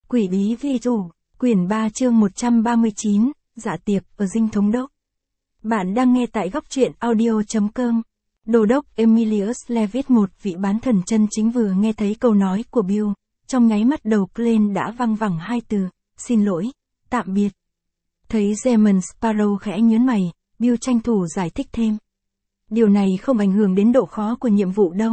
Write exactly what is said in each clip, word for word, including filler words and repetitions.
Quỷ bí vi rủ, quyển ba chương một trăm ba mươi chín, dạ tiệc ở dinh thống đốc. Bạn đang nghe tại góc truyện audio chấm com. Đô đốc Emilius Levitt, một vị bán thần chân chính, vừa nghe thấy câu nói của Bill, trong nháy mắt đầu Glenn đã văng vẳng hai từ, xin lỗi, tạm biệt. Thấy Demon Sparrow khẽ nhớn mày, Bill tranh thủ giải thích thêm. Điều này không ảnh hưởng đến độ khó của nhiệm vụ đâu.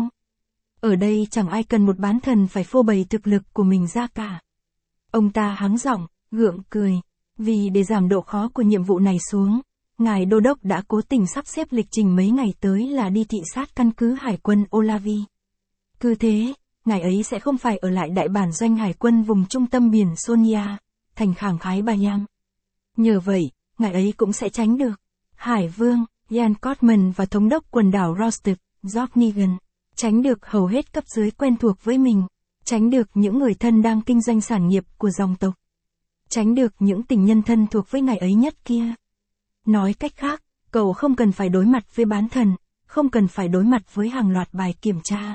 Ở đây chẳng ai cần một bán thần phải phô bày thực lực của mình ra cả. Ông ta hắng giọng, gượng cười. Vì để giảm độ khó của nhiệm vụ này xuống, ngài đô đốc đã cố tình sắp xếp lịch trình mấy ngày tới là đi thị sát căn cứ hải quân Olavi. Cứ thế, ngài ấy sẽ không phải ở lại đại bản doanh hải quân vùng trung tâm biển Sonia, thành khẳng khái Bayam. Nhờ vậy, ngài ấy cũng sẽ tránh được Hải vương, Jan Cotman và thống đốc quần đảo Rostov, George Negan, tránh được hầu hết cấp dưới quen thuộc với mình, tránh được những người thân đang kinh doanh sản nghiệp của dòng tộc, tránh được những tình nhân thân thuộc với ngài ấy nhất kia. Nói cách khác, cậu không cần phải đối mặt với bán thần, không cần phải đối mặt với hàng loạt bài kiểm tra.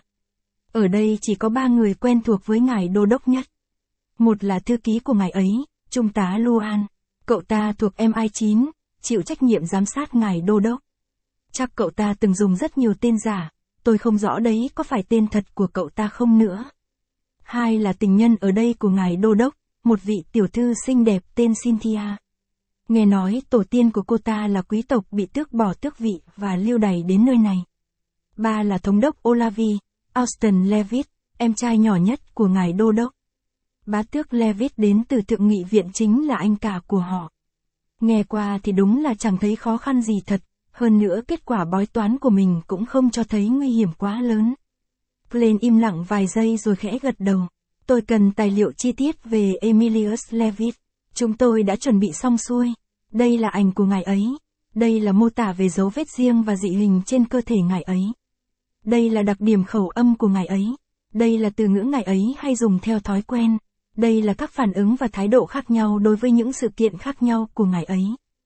Ở đây chỉ có ba người quen thuộc với ngài đô đốc nhất. Một là thư ký của ngài ấy, Trung tá Luan. Cậu ta thuộc em i chín, chịu trách nhiệm giám sát ngài đô đốc. Chắc cậu ta từng dùng rất nhiều tên giả, tôi không rõ đấy có phải tên thật của cậu ta không nữa. Hai là tình nhân ở đây của ngài đô đốc, một vị tiểu thư xinh đẹp tên Cynthia. Nghe nói tổ tiên của cô ta là quý tộc bị tước bỏ tước vị và lưu đày đến nơi này. Ba là thống đốc Olavi, Austin Levitt, em trai nhỏ nhất của ngài đô đốc. Bá tước Levitt đến từ thượng nghị viện, chính là anh cả của họ. Nghe qua thì đúng là chẳng thấy khó khăn gì thật, hơn nữa kết quả bói toán của mình cũng không cho thấy nguy hiểm quá lớn. Glenn im lặng vài giây rồi khẽ gật đầu. Tôi cần tài liệu chi tiết về Emilius Levitt. Chúng tôi đã chuẩn bị xong xuôi. Đây là ảnh của ngài ấy. Đây là mô tả về dấu vết riêng và dị hình trên cơ thể ngài ấy. Đây là đặc điểm khẩu âm của ngài ấy. Đây là từ ngữ ngài ấy hay dùng theo thói quen. Đây là các phản ứng và thái độ khác nhau đối với những sự kiện khác nhau của ngài ấy.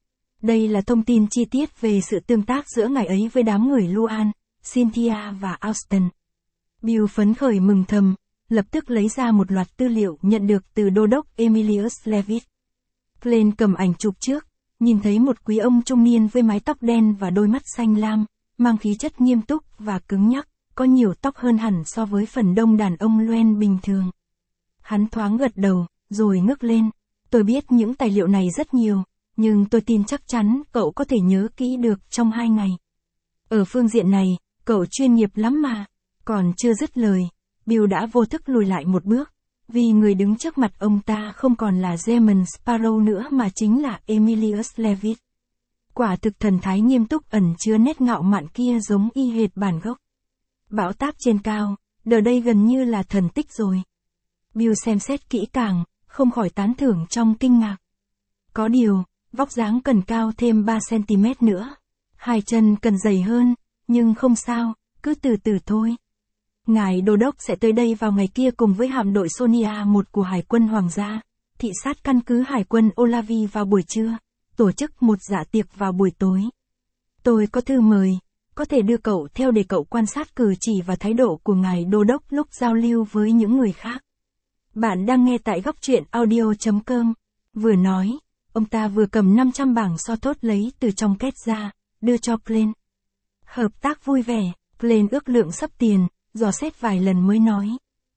Đây là thông tin chi tiết về sự tương tác giữa ngài ấy với đám người Luan, Cynthia và Austin. Bill phấn khởi mừng thầm, lập tức lấy ra một loạt tư liệu nhận được từ đô đốc Emilius Levitt. Glenn cầm ảnh chụp trước, nhìn thấy một quý ông trung niên với mái tóc đen và đôi mắt xanh lam, mang khí chất nghiêm túc và cứng nhắc, có nhiều tóc hơn hẳn so với phần đông đàn ông Loen bình thường. Hắn thoáng gật đầu, rồi ngước lên. Tôi biết những tài liệu này rất nhiều, nhưng tôi tin chắc chắn cậu có thể nhớ kỹ được trong hai ngày. Ở phương diện này, cậu chuyên nghiệp lắm mà. Còn chưa dứt lời, Bill đã vô thức lùi lại một bước, vì người đứng trước mặt ông ta không còn là Demon Sparrow nữa mà chính là Emilius Levitt. Quả thực thần thái nghiêm túc ẩn chứa nét ngạo mạn kia giống y hệt bản gốc. Bão táp trên cao, giờ đây gần như là thần tích rồi. Bill xem xét kỹ càng, không khỏi tán thưởng trong kinh ngạc. Có điều, vóc dáng cần cao thêm ba xăng-ti-mét nữa. Hai chân cần dày hơn, nhưng không sao, cứ từ từ thôi. Ngài đô đốc sẽ tới đây vào ngày kia cùng với hạm đội Sonia một của Hải quân Hoàng gia, thị sát căn cứ Hải quân Olavi vào buổi trưa, tổ chức một dạ tiệc vào buổi tối. Tôi có thư mời, có thể đưa cậu theo để cậu quan sát cử chỉ và thái độ của ngài đô đốc lúc giao lưu với những người khác. Bạn đang nghe tại góc truyện audio chấm com. Vừa nói, ông ta vừa cầm năm trăm bảng so thốt lấy từ trong két ra, đưa cho Glenn. Hợp tác vui vẻ, Glenn ước lượng sắp tiền, dò xét vài lần mới nói.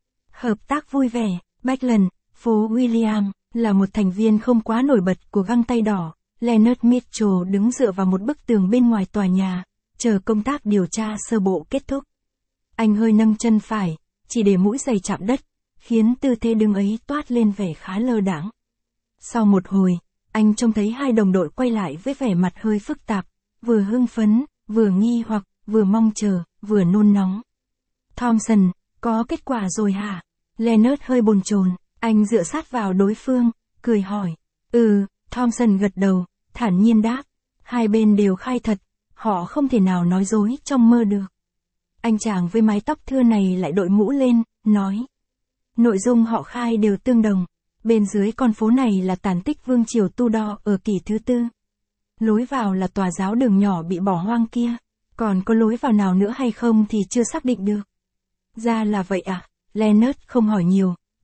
Hợp tác vui vẻ, Backlund, phố William, là một thành viên không quá nổi bật của găng tay đỏ. Leonard Mitchell đứng dựa vào một bức tường bên ngoài tòa nhà, chờ công tác điều tra sơ bộ kết thúc. Anh hơi nâng chân phải, chỉ để mũi giày chạm đất, khiến tư thế đứng ấy toát lên vẻ khá lơ đãng. Sau một hồi, anh trông thấy hai đồng đội quay lại với vẻ mặt hơi phức tạp, vừa hưng phấn, vừa nghi hoặc, vừa mong chờ, vừa nôn nóng. Thompson, có kết quả rồi hả? Leonard hơi bồn chồn, anh dựa sát vào đối phương, cười hỏi. Ừ, Thompson gật đầu, thản nhiên đáp. Hai bên đều khai thật, họ không thể nào nói dối trong mơ được. Anh chàng với mái tóc thưa này lại đội mũ lên, nói. Nội dung họ khai đều tương đồng. Bên dưới con phố này là tàn tích vương triều Tudor ở kỷ thứ tư. Lối vào là tòa giáo đường nhỏ bị bỏ hoang kia. Còn có lối vào nào nữa hay không thì chưa xác định được. Ra là vậy à? Leonard không hỏi nhiều,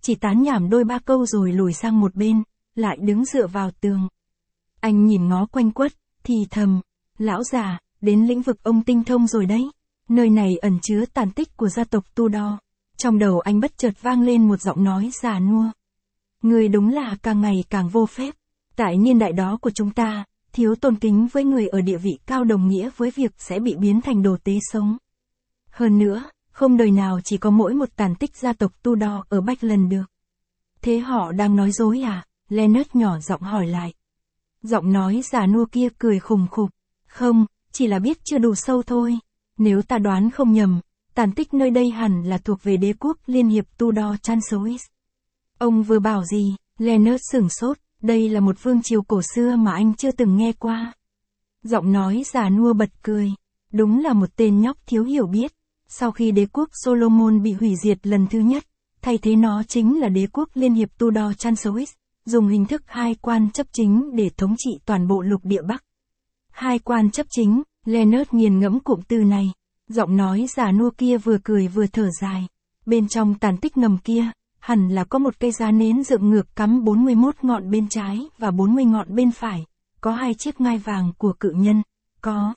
chỉ tán nhảm đôi ba câu rồi lùi sang một bên, lại đứng dựa vào tường. Anh nhìn ngó quanh quất, thì thầm, lão già, đến lĩnh vực ông tinh thông rồi đấy. Nơi này ẩn chứa tàn tích của gia tộc Tudor. Trong đầu anh bất chợt vang lên một giọng nói già nua. Người đúng là càng ngày càng vô phép. Tại niên đại đó của chúng ta, thiếu tôn kính với người ở địa vị cao đồng nghĩa với việc sẽ bị biến thành đồ tế sống. Hơn nữa, không đời nào chỉ có mỗi một tàn tích gia tộc Tudor ở Bachland được. Thế họ đang nói dối à? Leonard nhỏ giọng hỏi lại. Giọng nói già nua kia cười khùng khục. Không, chỉ là biết chưa đủ sâu thôi. Nếu ta đoán không nhầm, tàn tích nơi đây hẳn là thuộc về đế quốc Liên hiệp Tudor Chanceries. Ông vừa bảo gì? Leonard sửng sốt, đây là một vương triều cổ xưa mà anh chưa từng nghe qua. Giọng nói già nua bật cười. Đúng là một tên nhóc thiếu hiểu biết. Sau khi đế quốc Solomon bị hủy diệt lần thứ nhất, thay thế nó chính là đế quốc Liên hiệp Tudor Chanceries, dùng hình thức hai quan chấp chính để thống trị toàn bộ lục địa Bắc. Hai quan chấp chính, Leonard nghiền ngẫm cụm từ này. Giọng nói già nua kia vừa cười vừa thở dài. Bên trong tàn tích ngầm kia, hẳn là có một cây giá nến dựng ngược cắm bốn mươi mốt ngọn bên trái và bốn mươi ngọn bên phải. Có hai chiếc ngai vàng của cự nhân. Có.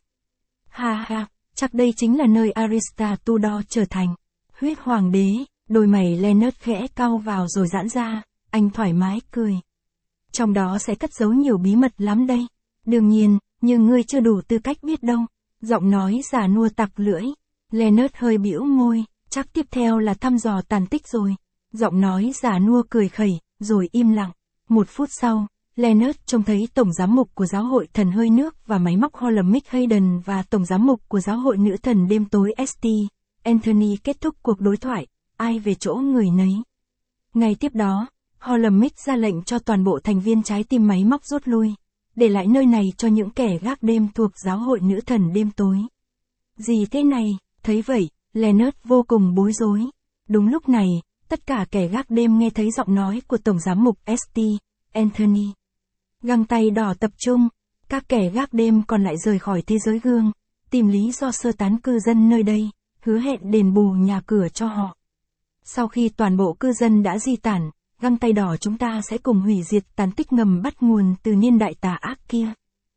Ha ha, chắc đây chính là nơi Arista Tudor trở thành huyết hoàng đế. Đôi mày Leonard khẽ cau vào rồi giãn ra. Anh thoải mái cười. Trong đó sẽ cất giấu nhiều bí mật lắm đây. Đương nhiên, nhưng ngươi chưa đủ tư cách biết đâu. Giọng nói già nua tặc lưỡi. Leonard hơi bĩu môi, chắc tiếp theo là thăm dò tàn tích rồi. Giọng nói già nua cười khẩy, rồi im lặng. Một phút sau, Leonard trông thấy Tổng giám mục của giáo hội thần hơi nước và máy móc Holamic Hayden và Tổng giám mục của giáo hội nữ thần đêm tối ét tê, Anthony kết thúc cuộc đối thoại, ai về chỗ người nấy. Ngay tiếp đó, Holamic ra lệnh cho toàn bộ thành viên trái tim máy móc rút lui, để lại nơi này cho những kẻ gác đêm thuộc giáo hội nữ thần đêm tối. Gì thế này? Thấy vậy, Leonard vô cùng bối rối. Đúng lúc này, tất cả kẻ gác đêm nghe thấy giọng nói của Tổng giám mục ét tê, Anthony. Găng tay đỏ tập trung, các kẻ gác đêm còn lại rời khỏi thế giới gương, tìm lý do sơ tán cư dân nơi đây, hứa hẹn đền bù nhà cửa cho họ. Sau khi toàn bộ cư dân đã di tản, găng tay đỏ chúng ta sẽ cùng hủy diệt tàn tích ngầm bắt nguồn từ niên đại tà ác kia.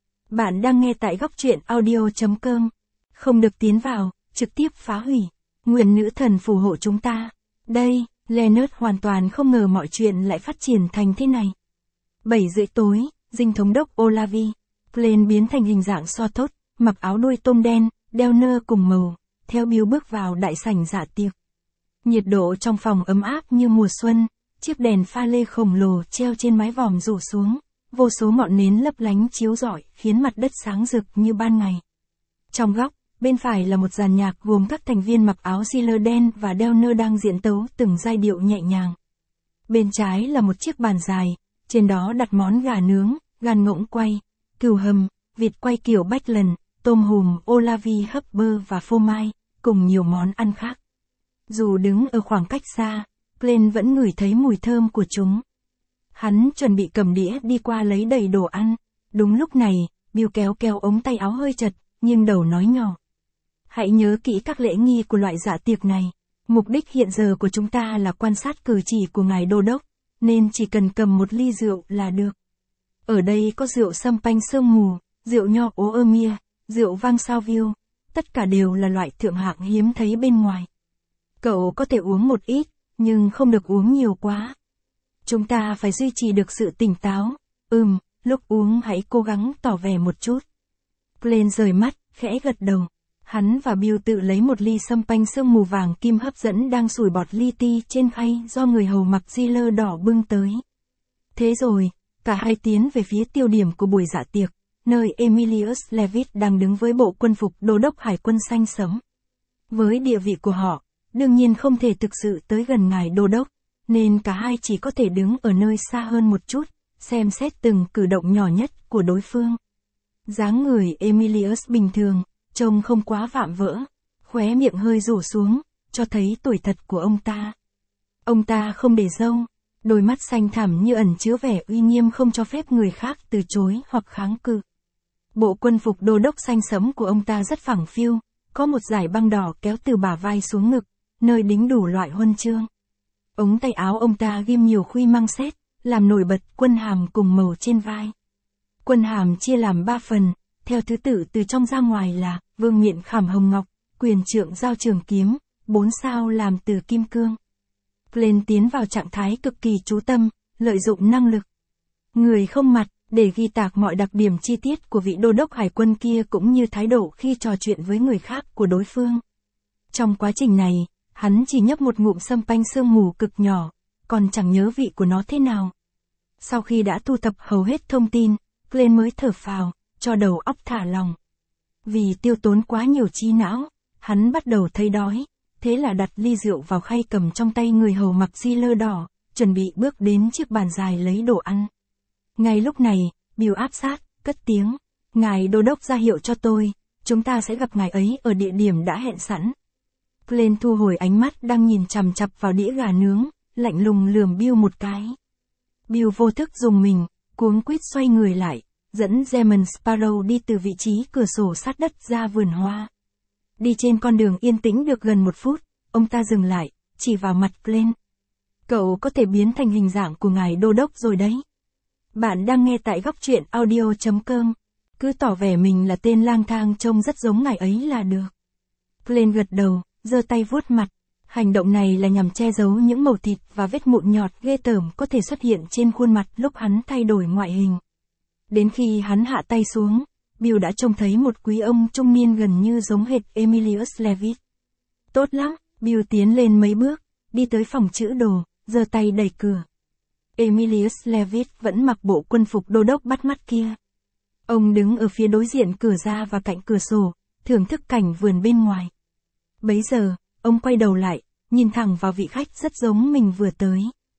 Bạn đang nghe tại góc truyện audio chấm com. Không được tiến vào, trực tiếp phá hủy. Nguyện nữ thần phù hộ chúng ta. Đây, Leonard hoàn toàn không ngờ mọi chuyện lại phát triển thành thế này. bảy rưỡi tối, dinh thống đốc Olavi, Plain biến thành hình dạng so thốt, mặc áo đuôi tôm đen, đeo nơ cùng màu, theo Bill bước vào đại sảnh dạ tiệc. Nhiệt độ trong phòng ấm áp như mùa xuân, chiếc đèn pha lê khổng lồ treo trên mái vòm rủ xuống, vô số ngọn nến lấp lánh chiếu rọi khiến mặt đất sáng rực như ban ngày. Trong góc, bên phải là một dàn nhạc gồm các thành viên mặc áo Ziller đen và đeo nơ đang diễn tấu từng giai điệu nhẹ nhàng. Bên trái là một chiếc bàn dài, trên đó đặt món gà nướng, gan ngỗng quay, cừu hầm, vịt quay kiểu Bachland, tôm hùm, Olavi hấp bơ và phô mai, cùng nhiều món ăn khác. Dù đứng ở khoảng cách xa, Plain vẫn ngửi thấy mùi thơm của chúng. Hắn chuẩn bị cầm đĩa đi qua lấy đầy đồ ăn. Đúng lúc này, Bill kéo kéo ống tay áo hơi chật, nhưng đầu nói nhỏ. Hãy nhớ kỹ các lễ nghi của loại dạ tiệc này. Mục đích hiện giờ của chúng ta là quan sát cử chỉ của ngài đô đốc, nên chỉ cần cầm một ly rượu là được. Ở đây có rượu sâm panh sương mù, rượu nho ố ơ mia, rượu vang sao viêu, tất cả đều là loại thượng hạng hiếm thấy bên ngoài. Cậu có thể uống một ít, nhưng không được uống nhiều quá. Chúng ta phải duy trì được sự tỉnh táo. Ừm, lúc uống hãy cố gắng tỏ vẻ một chút. Plain rời mắt, khẽ gật đầu. Hắn và Bill tự lấy một ly sâm panh sương mù vàng kim hấp dẫn đang sủi bọt li ti trên khay do người hầu mặc Ziller đỏ bưng tới. Thế rồi, cả hai tiến về phía tiêu điểm của buổi dạ tiệc, nơi Emilius Levitt đang đứng với bộ quân phục đô đốc hải quân xanh sẫm. Với địa vị của họ, đương nhiên không thể thực sự tới gần ngài đô đốc, nên cả hai chỉ có thể đứng ở nơi xa hơn một chút, xem xét từng cử động nhỏ nhất của đối phương. Dáng người Emilius bình thường, trông không quá vạm vỡ, khóe miệng hơi rủ xuống, cho thấy tuổi thật của ông ta. Ông ta không để râu, đôi mắt xanh thẳm như ẩn chứa vẻ uy nghiêm không cho phép người khác từ chối hoặc kháng cự. Bộ quân phục đô đốc xanh sẫm của ông ta rất phẳng phiu, có một dải băng đỏ kéo từ bả vai xuống ngực, nơi đính đủ loại huân chương. Ống tay áo ông ta ghim nhiều khuy măng xét, làm nổi bật quân hàm cùng màu trên vai. Quân hàm chia làm ba phần, theo thứ tự từ trong ra ngoài là vương miện khảm hồng ngọc, quyền trượng giao trường kiếm, bốn sao làm từ kim cương. Glenn tiến vào trạng thái cực kỳ chú tâm, lợi dụng năng lực người không mặt, để ghi tạc mọi đặc điểm chi tiết của vị đô đốc hải quân kia cũng như thái độ khi trò chuyện với người khác của đối phương. Trong quá trình này, hắn chỉ nhấp một ngụm sâm panh sương mù cực nhỏ, còn chẳng nhớ vị của nó thế nào. Sau khi đã thu thập hầu hết thông tin, Glenn mới thở phào, cho đầu óc thả lòng. Vì tiêu tốn quá nhiều trí não, hắn bắt đầu thấy đói, thế là đặt ly rượu vào khay cầm trong tay người hầu mặc di lơ đỏ, chuẩn bị bước đến chiếc bàn dài lấy đồ ăn. Ngay lúc này, Bill áp sát, cất tiếng, ngài đô đốc ra hiệu cho tôi, chúng ta sẽ gặp ngài ấy ở địa điểm đã hẹn sẵn. Glenn thu hồi ánh mắt đang nhìn chằm chằm vào đĩa gà nướng, lạnh lùng lườm Bill một cái. Bill vô thức dùng mình, cuống quýt xoay người lại, dẫn German Sparrow đi từ vị trí cửa sổ sát đất ra vườn hoa. Đi trên con đường yên tĩnh được gần một phút, ông ta dừng lại, chỉ vào mặt Glenn. Cậu có thể biến thành hình dạng của ngài đô đốc rồi đấy. Bạn đang nghe tại góc truyện audio chấm com. Cứ tỏ vẻ mình là tên lang thang trông rất giống ngài ấy là được. Glenn gật đầu, giơ tay vuốt mặt. Hành động này là nhằm che giấu những mẩu thịt và vết mụn nhọt ghê tởm có thể xuất hiện trên khuôn mặt lúc hắn thay đổi ngoại hình. Đến khi hắn hạ tay xuống, Bill đã trông thấy một quý ông trung niên gần như giống hệt Emilius Levitt. Tốt lắm, Bill tiến lên mấy bước, đi tới phòng trữ đồ, giơ tay đẩy cửa. Emilius Levitt vẫn mặc bộ quân phục đô đốc bắt mắt kia. Ông đứng ở phía đối diện cửa ra và cạnh cửa sổ, thưởng thức cảnh vườn bên ngoài. Bấy giờ, ông quay đầu lại, nhìn thẳng vào vị khách rất giống mình vừa tới.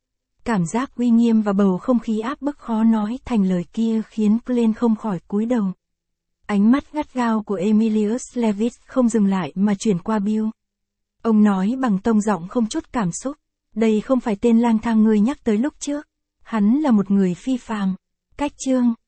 Cảm giác uy nghiêm và bầu không khí áp bức khó nói thành lời kia khiến Glenn không khỏi cúi đầu. Ánh mắt gắt gao của Emilius Levitt không dừng lại mà chuyển qua Bill. Ông nói bằng tông giọng không chút cảm xúc. Đây không phải tên lang thang ngươi nhắc tới lúc trước. Hắn là một người phi phàm. Cách chương